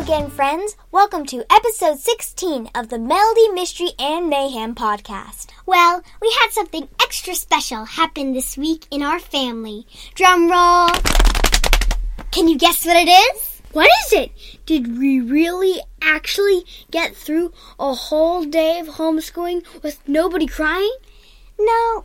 again, friends. Welcome to episode 16 of the Melody, Mystery, and Mayhem podcast. Well, we had something extra special happen this week in our family. Drum roll. Can you guess what it is? What is it? Did we really actually get through a whole day of homeschooling with nobody crying? No.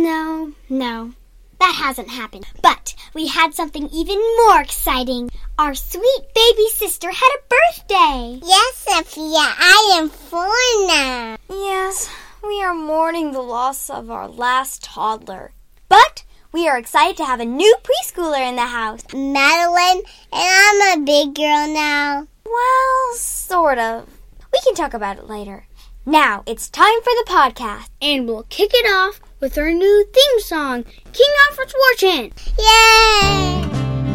That hasn't happened. But we had something even more exciting. Our sweet baby sister had a birthday. Yes, Sophia, I am 4 now. Yes, we are mourning the loss of our last toddler. But we are excited to have a new preschooler in the house. Madeline, and I'm a big girl now. Well, sort of. We can talk about it later. Now, it's time for the podcast. And we'll kick it off with our new theme song, King Alfred's War Chant. Yay!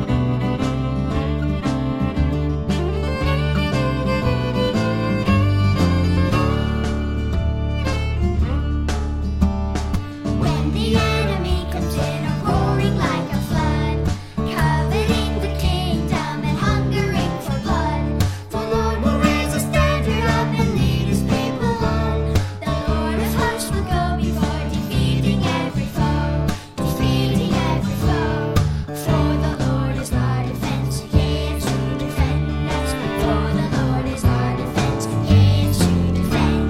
When the enemy comes in a roaring like a flood, coveting the kingdom and hungering for blood, the Lord will raise a standard up and lead his people on. The Lord of hosts will go before, defeating every foe, defeating every foe. For the Lord is our defense, yea, and to defend us. For the Lord is our defense, yea, and to defend.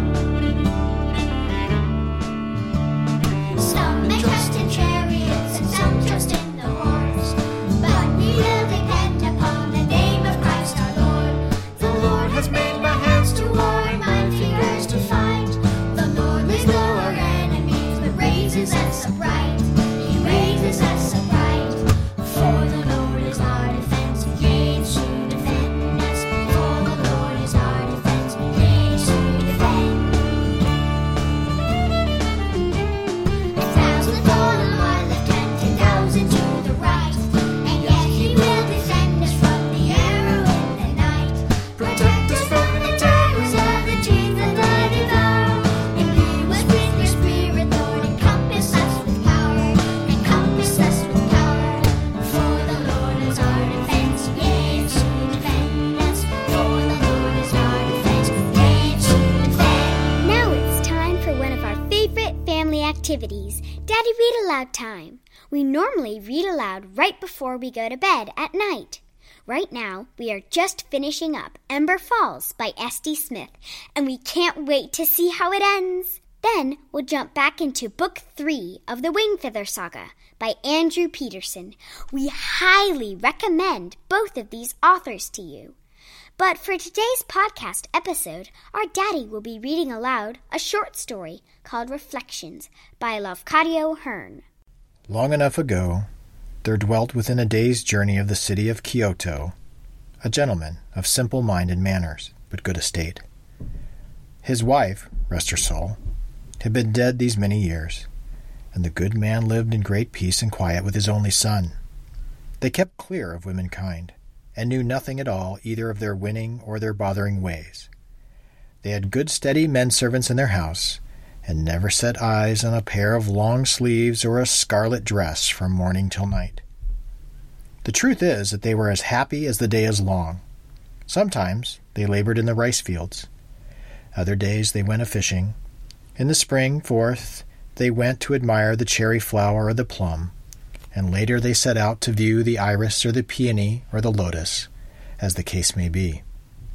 Some may trust in chariots and some trust in the horse, but we will depend upon the name of Christ our Lord. The Lord has made my hands to war and my fingers to fight. The Lord lays low our enemies, but raises us upright. He raises us upright. For the Lord is our defense, yea, and to defend us. For the Lord is our defense, yea, and to defend. 1,000 fall on our left and 10,000 to the right, and yet He will defend us from the arrow in the night. Protect us from the terrors of the teeth that devour. Imbue us with Your Spirit, Lord, encompass us with power. Encompass us with power. For the Lord is our defense, yea, and to defend us. For the Lord is our defense, yea, and to defend. Now it's time for one of our favorite family activities, Daddy Read Aloud time. We normally read aloud right before we go to bed at night. Right now, we are just finishing up Ember Falls by S.D. Smith, and we can't wait to see how it ends. Then we'll jump back into Book 3 of the Wingfeather Saga by Andrew Peterson. We highly recommend both of these authors to you. But for today's podcast episode, our daddy will be reading aloud a short story called Reflections by Lafcadio Hearn. Long enough ago, there dwelt within a day's journey of the city of Kyoto a gentleman of simple mind and manners, but good estate. His wife, rest her soul, had been dead these many years, and the good man lived in great peace and quiet with his only son. They kept clear of womankind, and knew nothing at all either of their winning or their bothering ways. They had good steady men-servants in their house, and never set eyes on a pair of long sleeves or a scarlet dress from morning till night. The truth is that they were as happy as the day is long. Sometimes they labored in the rice fields. Other days they went a-fishing. In the spring, forth, they went to admire the cherry flower or the plum, and later they set out to view the iris or the peony or the lotus, as the case may be.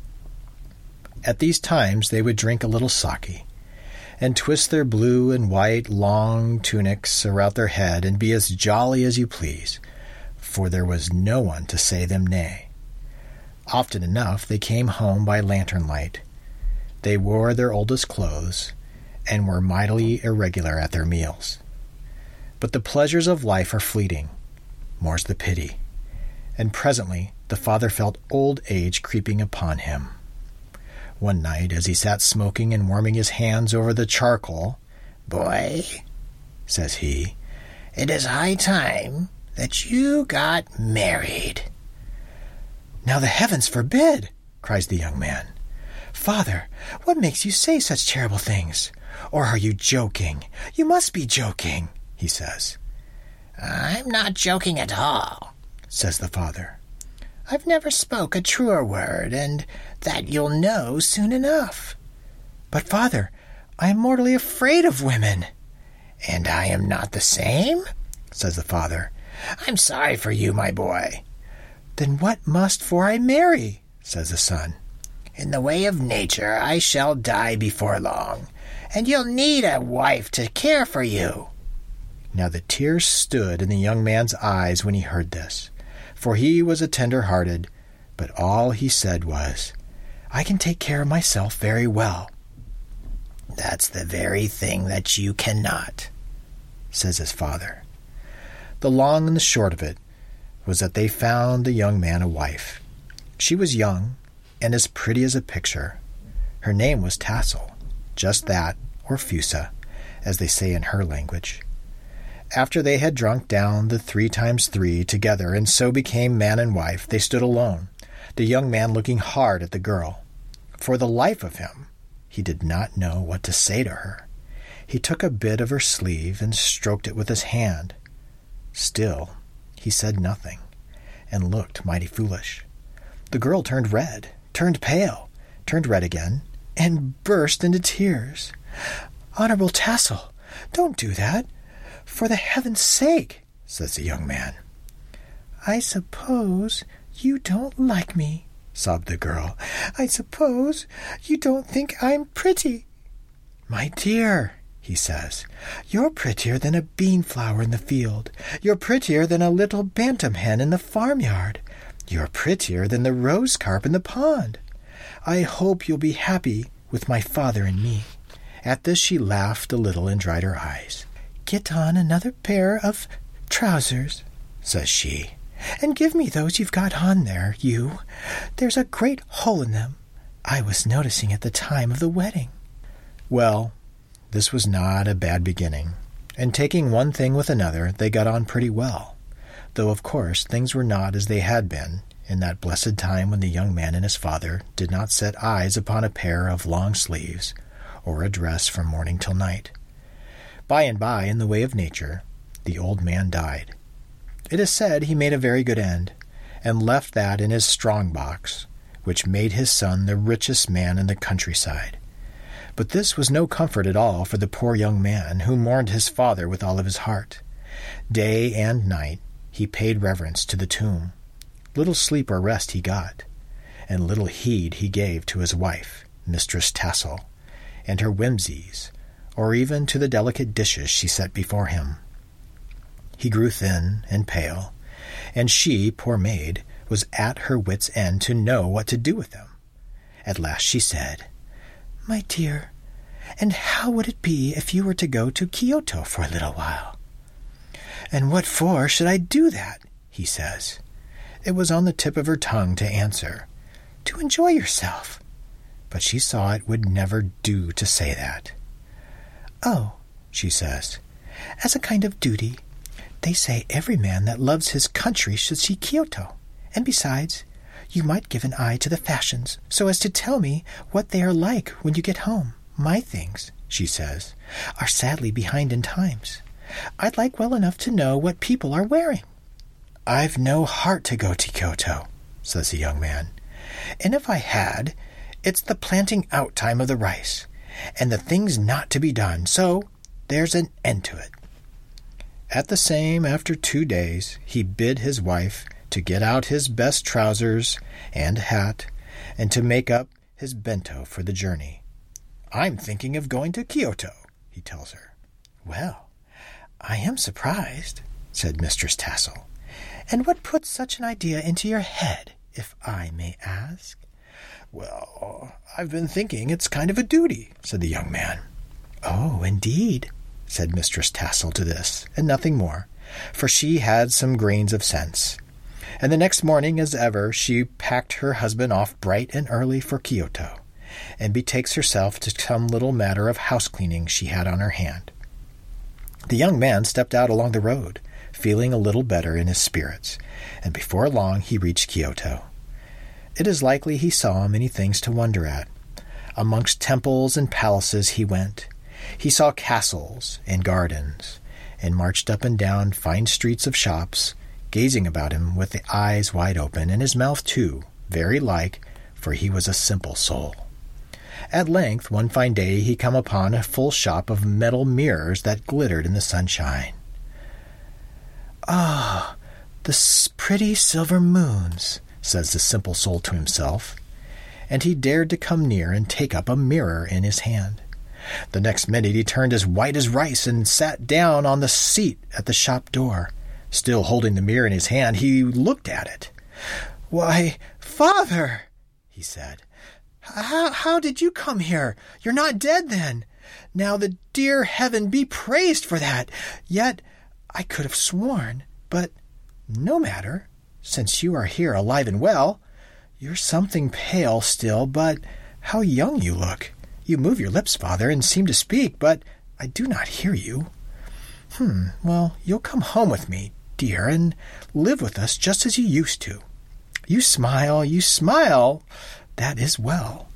At these times they would drink a little sake, and twist their blue and white long tunics around their head and be as jolly as you please, for there was no one to say them nay. Often enough they came home by lantern light. They wore their oldest clothes, and were mightily irregular at their meals. But the pleasures of life are fleeting, more's the pity, and presently the father felt old age creeping upon him. One night, as he sat smoking and warming his hands over the charcoal, "Boy," says he, "it is high time that you got married." "Now the heavens forbid!" cries the young man. "Father, what makes you say such terrible things? Or are you joking? You must be joking," he says. "I'm not joking at all," says the father. I've never spoke a truer word, and that you'll know soon enough. But, father, I am mortally afraid of women. And I am not the same, says the father. I'm sorry for you, my boy. Then what must for I marry, says the son. In the way of nature, I shall die before long, and you'll need a wife to care for you. Now the tears stood in the young man's eyes when he heard this, for he was a tender-hearted, but all he said was, I can take care of myself very well. That's the very thing that you cannot, says his father. The long and the short of it was that they found the young man a wife. She was young and as pretty as a picture. Her name was Tassel, just that, or Fusa, as they say in her language. After they had drunk down the 3 times 3 together and so became man and wife, they stood alone, the young man looking hard at the girl. For the life of him, he did not know what to say to her. He took a bit of her sleeve and stroked it with his hand. Still, he said nothing, and looked mighty foolish. The girl turned red, turned pale, turned red again, and burst into tears. Honorable Tassel, don't do that. For the heaven's sake, says the young man. I suppose you don't like me, sobbed the girl. I suppose you don't think I'm pretty. My dear, he says, you're prettier than a bean flower in the field. You're prettier than a little bantam hen in the farmyard. You're prettier than the rose carp in the pond. I hope you'll be happy with my father and me. At this she laughed a little and dried her eyes. Get on another pair of trousers, says she, and give me those you've got on there, you. There's a great hole in them. I was noticing at the time of the wedding. Well, this was not a bad beginning, and taking one thing with another, they got on pretty well, though of course things were not as they had been in that blessed time when the young man and his father did not set eyes upon a pair of long sleeves or a dress from morning till night. By and by, in the way of nature, the old man died. It is said he made a very good end, and left that in his strong box, which made his son the richest man in the countryside. But this was no comfort at all for the poor young man, who mourned his father with all of his heart. Day and night he paid reverence to the tomb. Little sleep or rest he got, and little heed he gave to his wife, Mistress Tassel, and her whimsies, or even to the delicate dishes she set before him. He grew thin and pale, and she, poor maid, was at her wit's end to know what to do with them. At last she said, My dear, and how would it be if you were to go to Kyoto for a little while? And what for should I do that? He says. It was on the tip of her tongue to answer, To enjoy yourself. But she saw it would never do to say that. Oh, she says, as a kind of duty. They say every man that loves his country should see Kyoto. And besides, you might give an eye to the fashions, so as to tell me what they are like when you get home. My things, she says, are sadly behind in times. I'd like well enough to know what people are wearing. I've no heart to go to Kyoto, says the young man. And if I had, it's the planting out time of the rice, and the thing's not to be done, so there's an end to it. At the same, after 2 days, he bid his wife to get out his best trousers and hat, and to make up his bento for the journey. I'm thinking of going to Kyoto, he tells her. Well, I am surprised, said Mistress Tassel. And what put such an idea into your head, if I may ask? Well, I've been thinking it's kind of a duty, said the young man. Oh, indeed, said Mistress Tassel to this, and nothing more, for she had some grains of sense. And the next morning, as ever, she packed her husband off bright and early for Kyoto, and betakes herself to some little matter of house-cleaning she had on her hand. The young man stepped out along the road, feeling a little better in his spirits, and before long he reached Kyoto. It is likely he saw many things to wonder at. Amongst temples and palaces he went. He saw castles and gardens, and marched up and down fine streets of shops, gazing about him with the eyes wide open, and his mouth too, very like, for he was a simple soul. At length, one fine day, he come upon a full shop of metal mirrors that glittered in the sunshine. "Ah, the pretty silver moons," says the simple soul to himself, and he dared to come near and take up a mirror in his hand. The next minute he turned as white as rice and sat down on the seat at the shop door. Still holding the mirror in his hand, he looked at it. "Why, father," he said, How did you come here? You're not dead, then. Now the dear heaven be praised for that. Yet I could have sworn, but no matter, since you are here alive and well. You're something pale still, but how young you look. You move your lips, father, and seem to speak, but I do not hear you. Well, you'll come home with me, dear, and live with us just as you used to. You smile. That is well."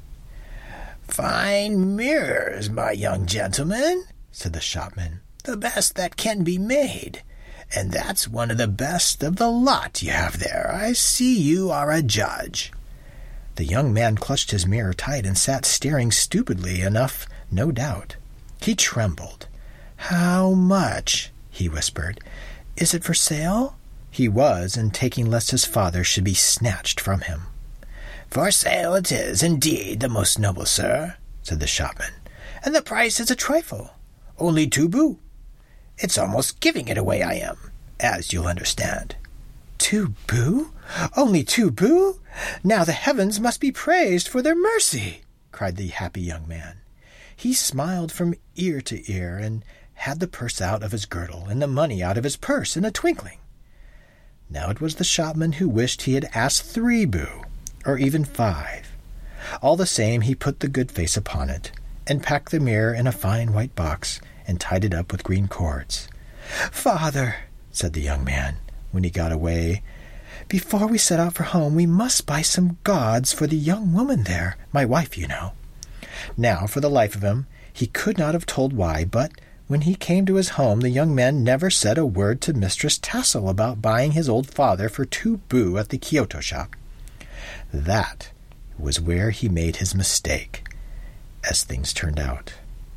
"Fine mirrors, my young gentleman," said the shopman. "The best that can be made. And that's one of the best of the lot you have there. I see you are a judge." The young man clutched his mirror tight and sat staring stupidly enough, no doubt. He trembled. "How much?" he whispered. "Is it for sale?" He was, and taking lest his father should be snatched from him. "For sale it is, indeed, the most noble sir," said the shopman, "and the price is a trifle, only 2 boo. It's almost giving it away I am, as you'll understand." 2 boo? Only 2 boo? Now the heavens must be praised for their mercy, cried the happy young man. He smiled from ear to ear, and had the purse out of his girdle and the money out of his purse in a twinkling. Now it was the shopman who wished he had asked 3 boo, or even 5. All the same, he put the good face upon it, and packed the mirror in a fine white box, and tied it up with green cords. "Father," said the young man, when he got away, "before we set out for home, we must buy some gauds for the young woman there, my wife, you know." Now, for the life of him, he could not have told why, but when he came to his home, the young man never said a word to Mistress Tassel about buying his old father for 2 boo at the Kyoto shop. That was where he made his mistake, as things turned out.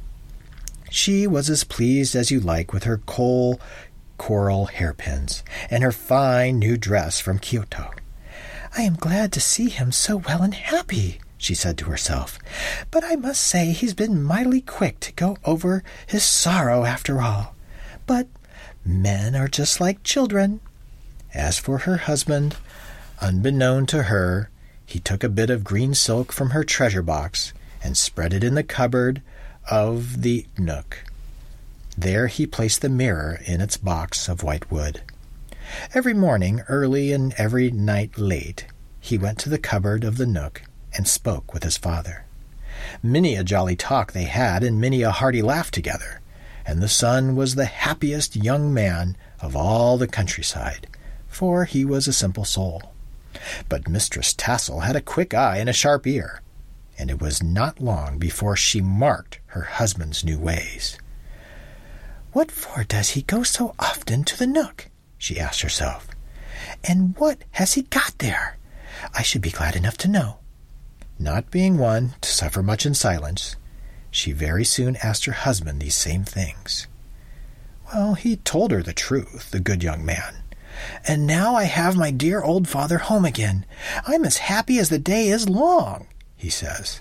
She was as pleased as you like with her coral hairpins and her fine new dress from Kyoto. "I am glad to see him so well and happy," she said to herself, "but I must say he's been mightily quick to go over his sorrow after all. But men are just like children." As for her husband, unbeknown to her, he took a bit of green silk from her treasure box and spread it in the cupboard of the nook. There he placed the mirror in its box of white wood. Every morning early and every night late, he went to the cupboard of the nook and spoke with his father. Many a jolly talk they had, and many a hearty laugh together, and the son was the happiest young man of all the countryside, for he was a simple soul. But Mistress Tassel had a quick eye and a sharp ear, and it was not long before she marked her husband's new ways. "What for does he go so often to the nook?" she asked herself. "And what has he got there? I should be glad enough to know." Not being one to suffer much in silence, she very soon asked her husband these same things. Well, he told her the truth, the good young man. "And now I have my dear old father home again. I'm as happy as the day is long," he says.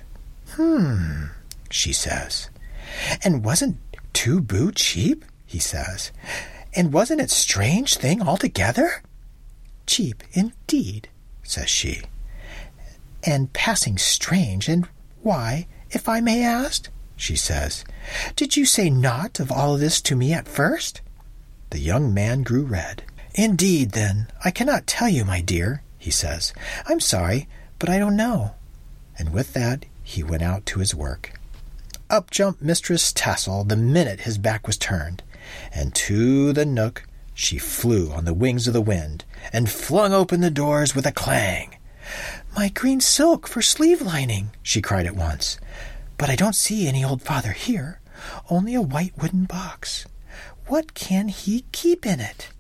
She says. "And wasn't 2 boo cheap?" he says. "And wasn't it strange thing altogether?" "Cheap indeed," says she. "And passing strange, and why, if I may ask?" she says. "Did you say naught of all this to me at first?" The young man grew red. "Indeed, then, I cannot tell you, my dear," he says. "I'm sorry, but I don't know." And with that he went out to his work. Up jumped Mistress Tassel the minute his back was turned, and to the nook she flew on the wings of the wind, and flung open the doors with a clang. "My green silk for sleeve lining," she cried at once. "But I don't see any old father here, only a white wooden box. What can he keep in it?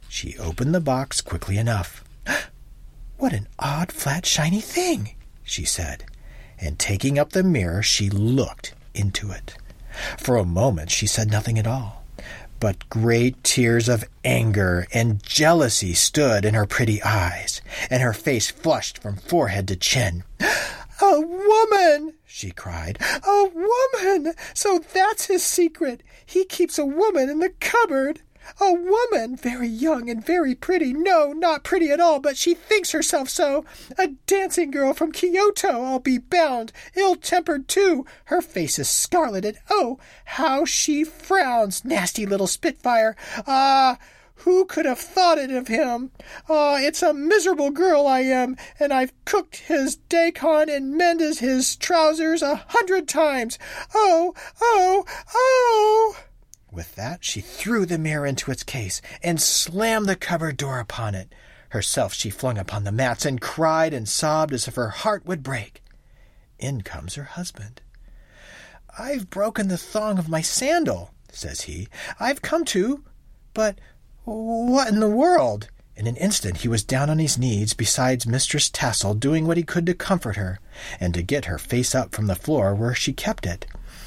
She opened the box quickly enough. "What an odd, flat, shiny thing," she said, and taking up the mirror, she looked into it. For a moment she said nothing at all, but great tears of anger and jealousy stood in her pretty eyes, and her face flushed from forehead to chin. "A woman!" she cried. "A woman! So that's his secret. He keeps a woman in the cupboard. A woman, very young and very pretty. No, not pretty at all, but she thinks herself so. A dancing girl from Kyoto, I'll be bound. Ill-tempered, too. Her face is scarlet, and oh, how she frowns. Nasty little spitfire. Ah, who could have thought it of him? Ah, it's a miserable girl I am, and I've cooked his daikon and mended his trousers 100 times. Oh, oh, oh!" With that, she threw the mirror into its case and slammed the cupboard door upon it. Herself she flung upon the mats and cried and sobbed as if her heart would break. In comes her husband. "I've broken the thong of my sandal," says he. "I've come to, but what in the world?" In an instant he was down on his knees beside Mistress Tassel, doing what he could to comfort her, and to get her face up from the floor where she kept it.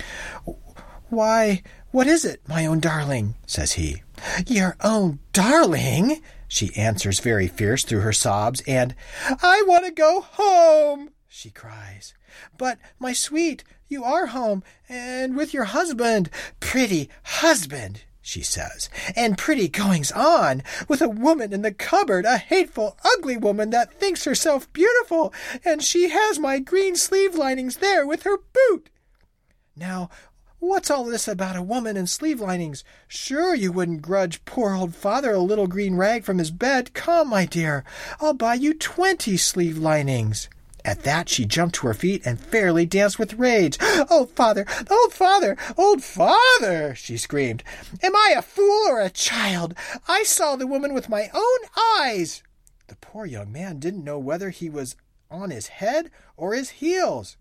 "Why, what is it, my own darling?" says he. "Your own darling?" she answers very fierce through her sobs, and "I want to go home," she cries. "But, my sweet, you are home, and with your husband." "Pretty husband," she says, "and pretty goings-on, with a woman in the cupboard, a hateful, ugly woman that thinks herself beautiful, and she has my green sleeve linings there with her boot. Now, what's all this about a woman and sleeve linings? Sure you wouldn't grudge poor old father a little green rag from his bed. Come, my dear, I'll buy you 20 sleeve linings." At that she jumped to her feet and fairly danced with rage. "Oh, father, old father, old father!" she screamed. "Am I a fool or a child? I saw the woman with my own eyes." The poor young man didn't know whether he was on his head or his heels.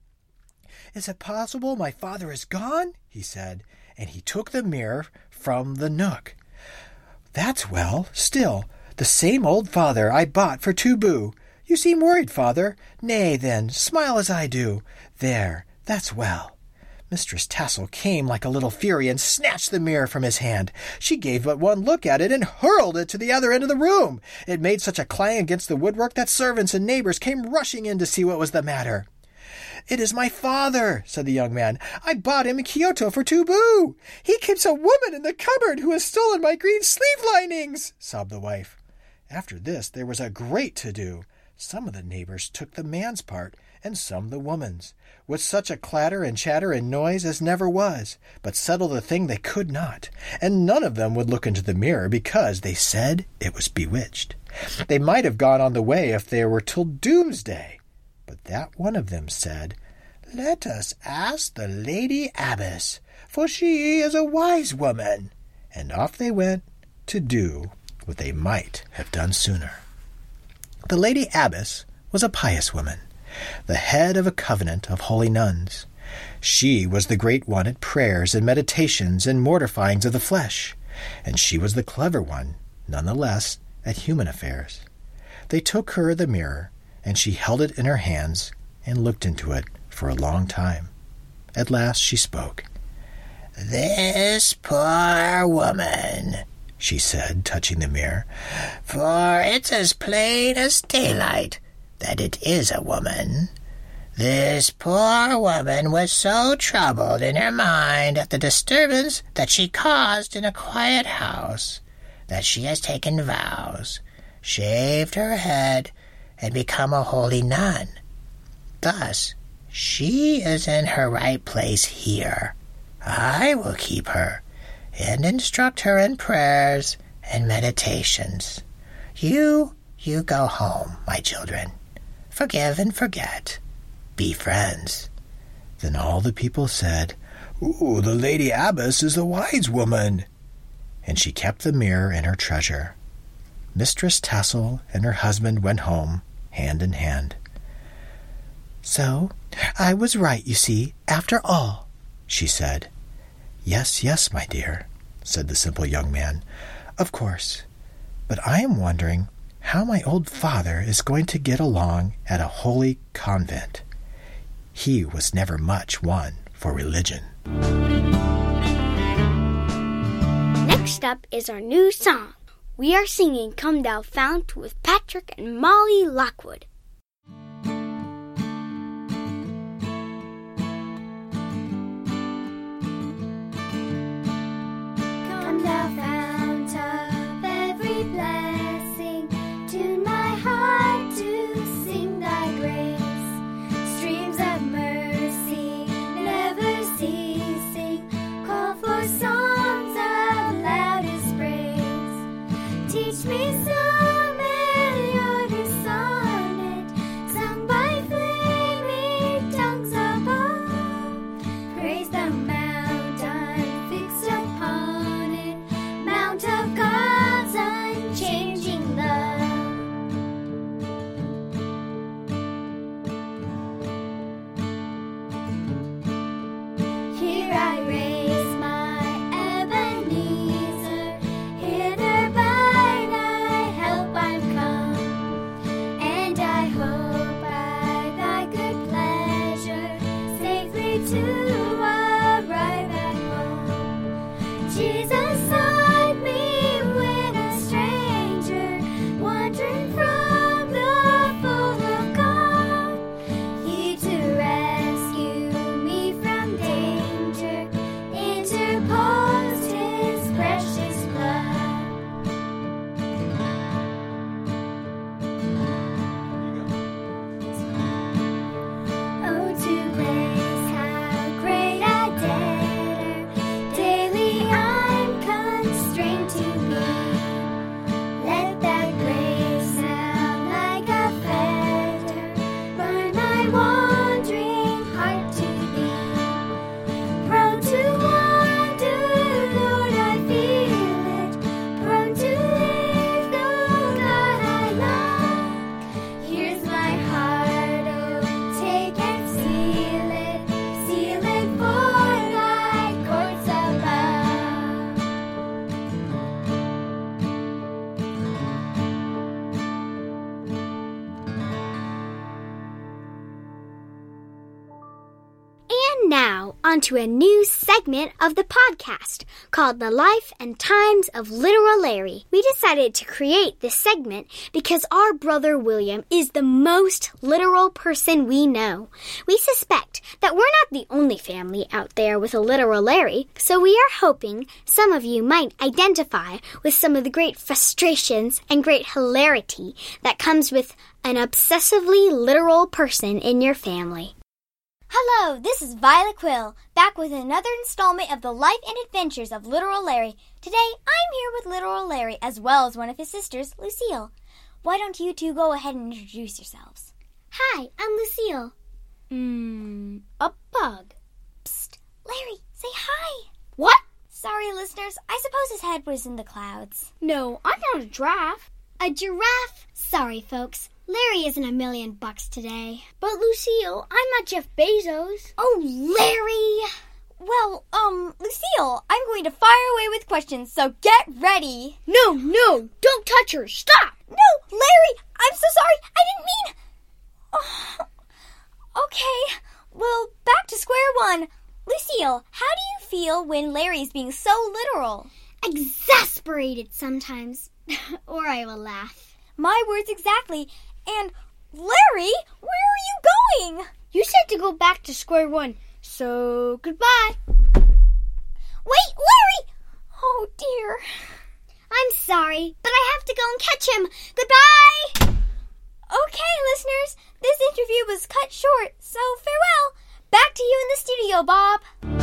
"Is it possible my father is gone?" he said, and he took the mirror from the nook. "That's well. Still, the same old father I bought for 2 boo. You seem worried, father. Nay, then, smile as I do. There, that's well." Mistress Tassel came like a little fury and snatched the mirror from his hand. She gave but one look at it and hurled it to the other end of the room. It made such a clang against the woodwork that servants and neighbors came rushing in to see what was the matter. "It is my father," said the young man. "I bought him in Kyoto for 2 boo. He keeps a woman in the cupboard who has stolen my green sleeve linings," sobbed the wife. After this there was a great to-do. Some of the neighbors took the man's part, and some the woman's, with such a clatter and chatter and noise as never was, but settle the thing they could not, and none of them would look into the mirror, because they said it was bewitched. They might have gone on the way if they were till doomsday. But that one of them said, "Let us ask the Lady Abbess, for she is a wise woman." And off they went to do what they might have done sooner. The Lady Abbess was a pious woman, the head of a covenant of holy nuns. She was the great one at prayers and meditations and mortifyings of the flesh, and she was the clever one, none the less, at human affairs. They took her the mirror, and she held it in her hands and looked into it for a long time. At last she spoke. "This poor woman," she said, touching the mirror, "for it's as plain as daylight that it is a woman. This poor woman was so troubled in her mind at the disturbance that she caused in a quiet house, that she has taken vows, shaved her head, and become a holy nun. Thus, she is in her right place here. I will keep her, and instruct her in prayers and meditations. You go home, my children. Forgive and forget. Be friends." Then all the people said, "Ooh, the Lady Abbess is a wise woman." And she kept the mirror in her treasure. Mistress Tassel and her husband went home, hand in hand. "So, I was right, you see, after all," she said. "Yes, yes, my dear," said the simple young man. "Of course. but I am wondering how my old father is going to get along at a holy convent. He was never much one for religion. Next up is our new song. We are singing Come Thou Fount with Patrick and Molly Lockwood. Come thou fount of every blessing, tune my heart to sing thy grace. Streams of mercy never ceasing, call for songs of loudest praise. Teach me some melodious sonnet, sung by flaming tongues above. Praise the mount unfixed upon it, mount of God's unchanging love. Here I raise my Ebenezer, hither by thy help I'm come, and I hope by thy good pleasure safely to arrive at home. Jesus sought me when a stranger, wandering from the fold of God. He to rescue me from danger, interposed his precious blood. Oh, to grace, how great a debtor daily I'm constrained to be. Let that grace now like a fetter burn my wandering heart to thee. Prone to wander, Lord, I feel it. Prone to leave the God I love. Here's my heart, oh, take and seal it for thy courts above. And now, onto a new segment of the podcast called The Life and Times of Literal Larry. We decided to create this segment because our brother William is the most literal person we know. We suspect that we're not the only family out there with a literal Larry, so we are hoping some of you might identify with some of the great frustrations and great hilarity that comes with an obsessively literal person in your family. Hello, this is Violet Quill, back with another installment of the life and adventures of Literal Larry. Today, I'm here with Literal Larry, as well as one of his sisters, Lucille. Why don't you two go ahead and introduce yourselves? Hi, I'm Lucille. A bug. Psst, Larry, say hi. What? Sorry, listeners, I suppose his head was in the clouds. No, I'm not a giraffe. A giraffe? Sorry, folks. Larry isn't $1,000,000 today. But Lucille, I'm not Jeff Bezos. Oh, Larry! Well, Lucille, I'm going to fire away with questions, so get ready. No, don't touch her. Stop! No, Larry, I'm so sorry. I didn't mean... Okay, well, back to square one. Lucille, how do you feel when Larry's being so literal? Exasperated sometimes. Or I will laugh. My words exactly. And, Larry, where are you going? You said to go back to square one, so goodbye. Wait, Larry! Oh, dear. I'm sorry, but I have to go and catch him. Goodbye! Okay, listeners, this interview was cut short, so farewell. Back to you in the studio, Bob.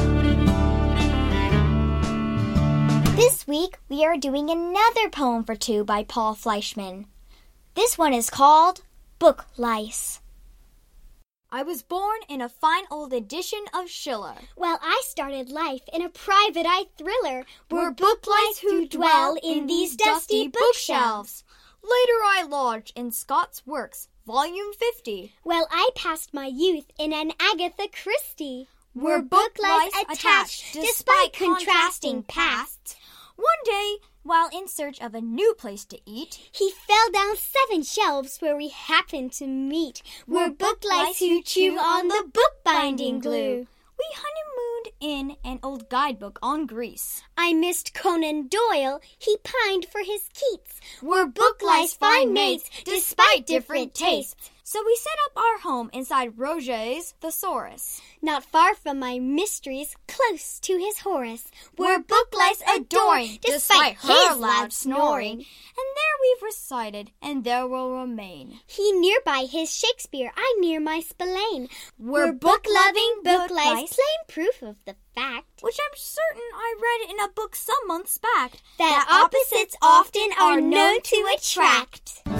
This week, we are doing another poem for two by Paul Fleischman. This one is called Book Lice. I was born in a fine old edition of Schiller. Well, I started life in a private eye thriller. We're book lice who dwell in these dusty bookshelves. Later I lodged in Scott's Works, Volume 50. Well, I passed my youth in an Agatha Christie. We're book lice attached despite contrasting pasts. One day, While in search of a new place to eat, he fell down 7 shelves where we happened to meet. We're book lice who chew on the bookbinding glue. We honeymooned in an old guidebook on Greece. I missed Conan Doyle, he pined for his Keats. We're book lice fine mates, despite different tastes. So we set up our home inside Roget's Thesaurus. Not far from my mysteries, close to his Horace. We're book lice adoring, despite her loud snoring. And there we've recited, and there will remain. He nearby his Shakespeare, I near my Spillane. We're book-loving book lice, plain proof of the fact, which I'm certain I read in a book some months back, that opposites often are known to attract.